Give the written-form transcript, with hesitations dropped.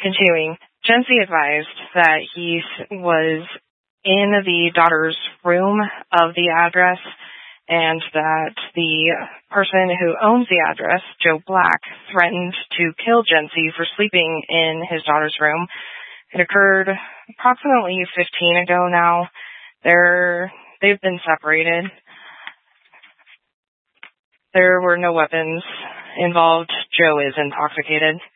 Continuing, Jency advised that he was in the daughter's room of the address and that the person who owns the address, Joe Black, threatened to kill Jency for sleeping in his daughter's room. It occurred approximately 15 ago now. They've been separated. There were no weapons involved. Joe is intoxicated.